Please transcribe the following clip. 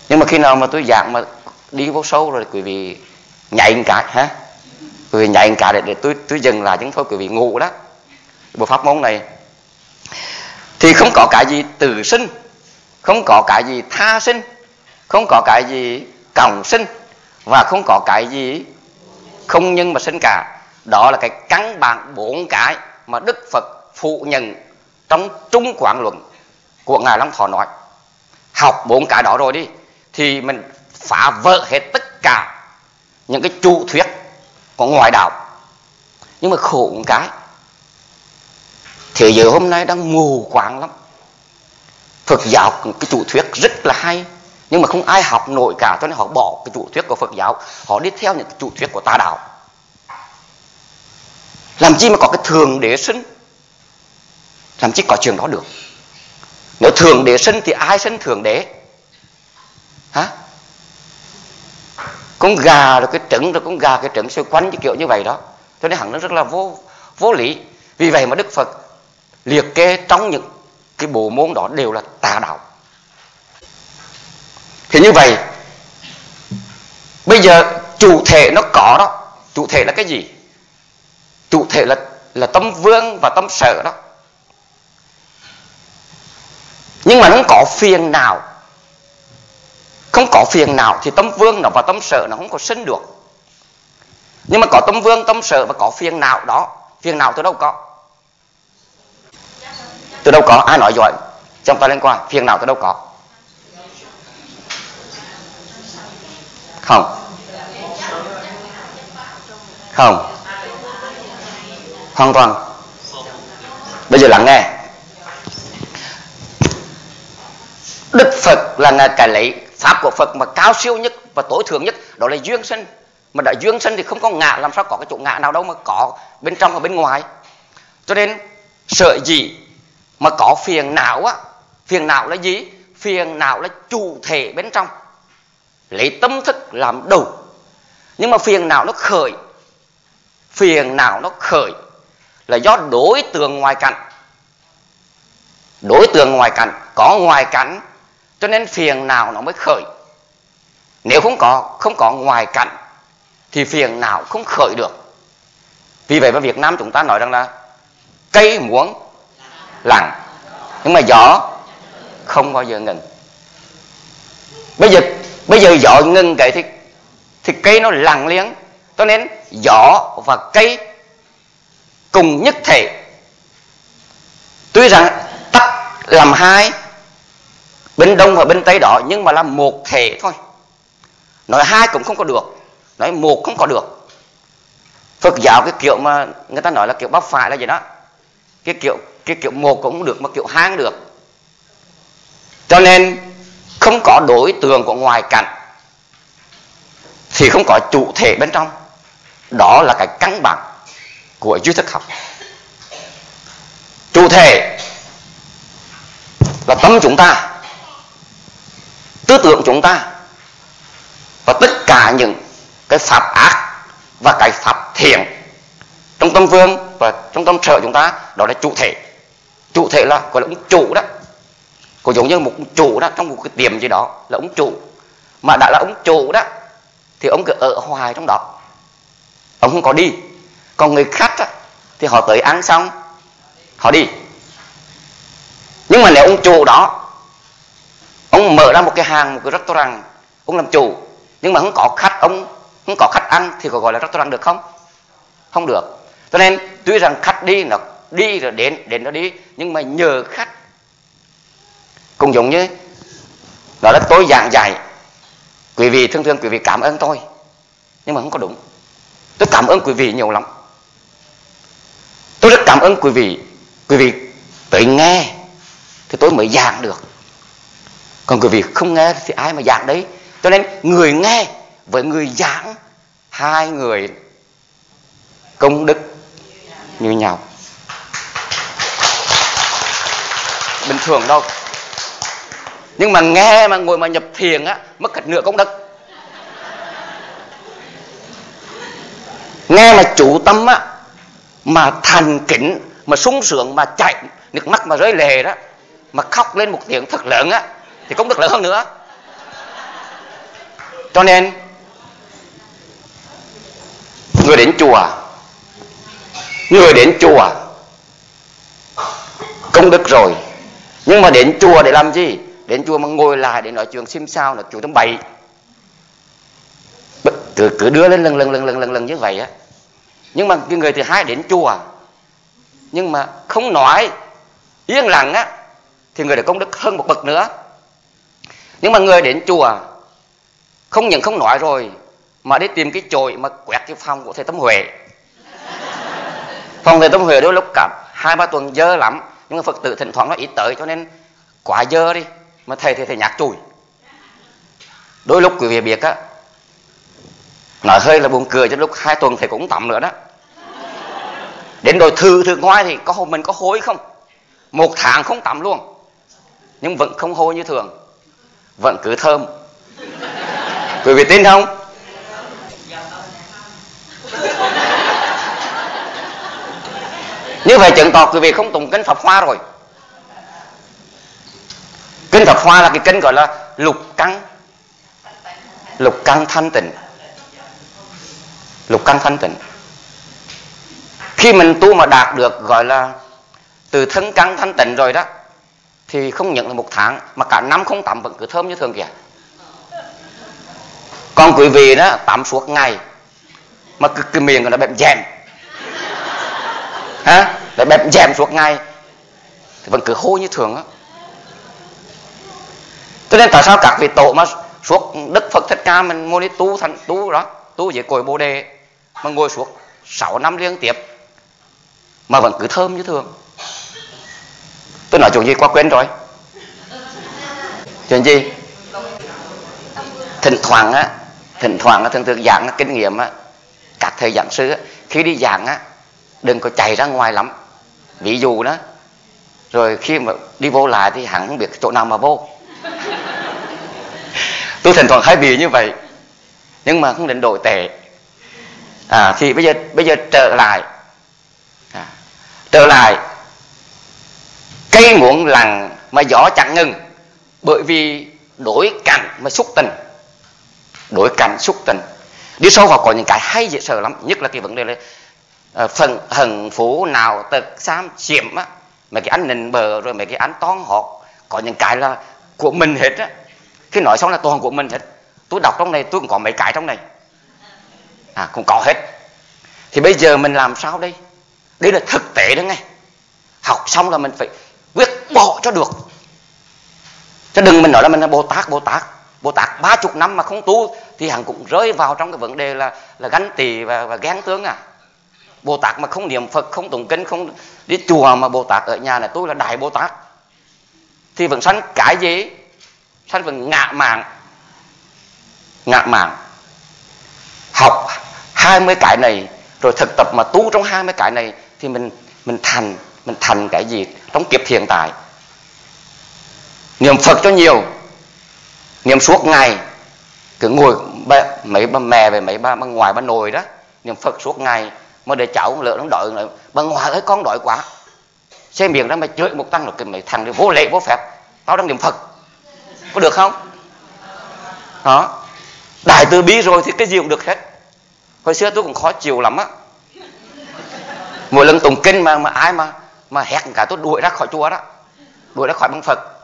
Nhưng mà khi nào mà tôi giảng mà đi vô sâu rồi quý vị nhảy một cái ha, quý vị nhảy một cái để tôi dừng lại, chứ thôi quý vị ngủ đó. Bộ pháp môn này thì không có cái gì tự sinh, không có cái gì tha sinh, không có cái gì cộng sinh, và không có cái gì không nhân mà sinh cả. Đó là cái căn bản 4 cái mà Đức Phật phủ nhận trong Trung Quán Luận của Ngài Long Thọ nói. Học 4 cái đó rồi đi thì mình phá vỡ hết tất cả những cái chủ thuyết của ngoại đạo. Nhưng mà khổ một cái, thế giới hôm nay đang mù quáng lắm. Phật giáo cái chủ thuyết rất là hay, nhưng mà không ai học nổi cả, cho nên họ bỏ cái chủ thuyết của Phật giáo, họ đi theo những cái chủ thuyết của tà đạo. Làm chi mà có cái thượng đế sinh, làm chi có chuyện đó được. Nếu thượng đế sinh thì ai sinh thượng đế hả? Con gà rồi cái trứng, rồi con gà cái trứng xoay quanh kiểu như vậy đó, cho nên hẳn nó rất là vô lý. Vì vậy mà Đức Phật liệt kê trong những cái bộ môn đó đều là tà đạo. Thì như vậy bây giờ chủ thể nó có đó. Chủ thể là cái gì? Chủ thể là tâm vương và tâm sở đó. Nhưng mà nó không có phiền nào. Không có phiền nào thì tâm vương nó và tâm sở nó không có sinh được. Nhưng mà có tâm vương, tâm sở và có phiền não đó. Phiền não từ đâu có? Từ đâu có? Ai nói giỏi trong ta lên qua. Phiền não từ đâu có? Không. Không. Hoàn toàn. Bây giờ lắng nghe. Đức Phật là cái lấy pháp của Phật mà cao siêu nhất và tối thượng nhất, đó là duyên sinh. Mà đã duyên sinh thì không có ngã, làm sao có cái chỗ ngã nào đâu mà có bên trong và bên ngoài. Cho nên sợ gì mà có phiền não á. Phiền não là gì? Phiền não là chủ thể bên trong, lấy tâm thức làm đầu. Nhưng mà phiền não nó khởi, phiền não nó khởi là do đối tượng ngoài cảnh. Đối tượng ngoài cảnh, có ngoài cảnh cho nên phiền não nó mới khởi. Nếu không có ngoài cảnh thì phiền não không khởi được. Vì vậy mà Việt Nam chúng ta nói rằng là cây muốn lặng, nhưng mà gió không bao giờ ngừng. Bây giờ gió ngừng cái thì cây nó lặng liền. Cho nên gió và cây cùng nhất thể. Tuy rằng tách làm hai, bên đông và bên tây đó, nhưng mà là một thể thôi. Nói hai cũng không có được, nói một không có được. Phật giáo cái kiểu mà người ta nói là kiểu bắp phải là gì đó, cái kiểu một cũng không được mà kiểu hai được. Cho nên không có đối tượng của ngoài cảnh thì không có chủ thể bên trong. Đó là cái căn bản của duy thức học. Chủ thể là tâm chúng ta, tư tưởng chúng ta, và tất cả những cái pháp ác và cái pháp thiện trong tâm vương và trong tâm sở chúng ta, đó là chủ thể. Chủ thể là gọi là ông chủ đó. Có giống như một ông chủ đó, trong một cái tiệm gì đó là ông chủ. Mà đã là ông chủ đó thì ông cứ ở hoài trong đó, ông không có đi. Còn người khách đó, thì họ tới ăn xong họ đi. Nhưng mà nếu ông chủ đó, ông mở ra một cái hàng, một cái restaurant, ông làm chủ, nhưng mà không có khách, ông không có khách ăn thì có gọi là restaurant được không? Không được. Cho nên tuy rằng khách đi nó đi rồi đến nó đi, nhưng mà nhờ khách. Cũng giống như đó là tôi giảng dạy, quý vị thường quý vị cảm ơn tôi, nhưng mà không có đúng. Tôi cảm ơn quý vị nhiều lắm, tôi rất cảm ơn quý vị tới nghe thì tôi mới giảng được. Còn quý vị không nghe thì ai mà giảng đấy. Cho nên người nghe với người giảng, hai người công đức như nhau, bình thường đâu. Nhưng mà nghe mà ngồi mà nhập thiền á, mất hết nửa công đức. Nghe mà chủ tâm á, mà thành kính, mà sung sướng, mà chạy nước mắt mà rơi lệ đó, mà khóc lên một tiếng thật lớn á, thì công đức lớn hơn nữa. Cho nên người đến chùa công đức rồi, nhưng mà đến chùa để làm gì? Đến chùa mà ngồi lại để nói chuyện xim xao là chùa tầm bậy, cứ đưa lên lần như vậy á. Nhưng mà cái người thứ hai đến chùa nhưng mà không nói, yên lặng á, thì người đó công đức hơn một bậc nữa. Nhưng mà người đến chùa không những không nói rồi mà đi tìm cái chổi mà quét cái phòng của thầy Tâm Huệ. Phòng thầy Tâm Huệ đôi lúc cả 2-3 tuần dơ lắm, nhưng mà Phật tử thỉnh thoảng nó ít tới cho nên quá dơ đi, mà thầy nhạc chùi. Đôi lúc quý vị biết á, nói hơi là buồn cười, cho lúc 2 tuần thầy cũng tắm nữa đó. Đến rồi thử ngoài thì có hôm mình có hối không? 1 tháng không tắm luôn, nhưng vẫn không hôi như thường, vẫn cứ thơm. Quý vị tin không? Như vậy chứng tỏ quý vị không tụng kinh Pháp Hoa rồi. Kinh Pháp Hoa là cái kinh gọi là lục căn thanh tịnh. Lục căn thanh tịnh. Khi mình tu mà đạt được gọi là từ thân căn thanh tịnh rồi đó, thì không những là 1 tháng mà cả năm không tắm vẫn cứ thơm như thường kìa. Còn quý vị đó tắm suốt ngày mà cái miệng nó bẹp dèm, nó bẹp dèm suốt ngày thì vẫn cứ hôi như thường á. Cho nên tại sao các vị tổ mà suốt Đức Phật Thích Ca mình ngồi đi tu dưới cội Bồ Đề mà ngồi suốt 6 năm liên tiếp mà vẫn cứ thơm như thường. Tôi nói chuyện gì quá quên rồi. Chuyện gì? Thỉnh thoảng thường giảng kinh nghiệm á, các thầy giảng sư á, khi đi giảng á đừng có chạy ra ngoài lắm. Ví dụ đó, rồi khi mà đi vô lại thì hắn không biết chỗ nào mà vô. Tôi thỉnh thoảng hay bị như vậy, nhưng mà không đến đổi tệ. Thì bây giờ trở lại cây muốn lặng mà gió chẳng ngừng, bởi vì đối cảnh mà xúc tình. Đi sâu vào có những cái hay dễ sợ lắm, nhất là cái vấn đề là phần hận phú nào tật xám chiếm á, mấy cái anh nịnh bờ rồi mấy cái anh toán hót, có những cái là của mình hết á. Khi nói xong là toàn của mình hết. Tôi đọc trong này tôi cũng có mấy cái trong này, cũng có hết. Thì bây giờ mình làm sao đây? Đây là thực tế đó nghe. Học xong là mình phải quyết bỏ cho được, chứ đừng mình nói là mình là Bồ Tát 30 năm mà không tu thì hắn cũng rơi vào trong cái vấn đề là ganh tị và ghen tướng. Bồ Tát mà không niệm Phật, không tụng kinh, không đi chùa mà Bồ Tát ở nhà này tôi là Đại Bồ Tát thì vẫn sanh cái gì? Sanh vẫn ngạ mạn. Học 20 cái này rồi thực tập mà tu trong 20 cái này thì mình thành cái gì trong kiếp hiện tại. Niệm Phật cho nhiều, niệm suốt ngày, cứ ngồi mấy bà mẹ về mấy bà ngoài bà nội đó niệm Phật suốt ngày, mà để cháu lỡ nó đòi lại bà ngoại ơi con đói quá, xe miệng đó mà chửi một tăng rồi cái mấy thằng vô lệ vô phép, tao đang niệm Phật, có được không? Đó, Đại Từ Bi rồi thì cái gì cũng được hết. Hồi xưa tôi cũng khó chịu lắm á, mỗi lần tụng kinh mà ai mà hét cả tôi đuổi ra khỏi chùa đó, đuổi ra khỏi băng Phật.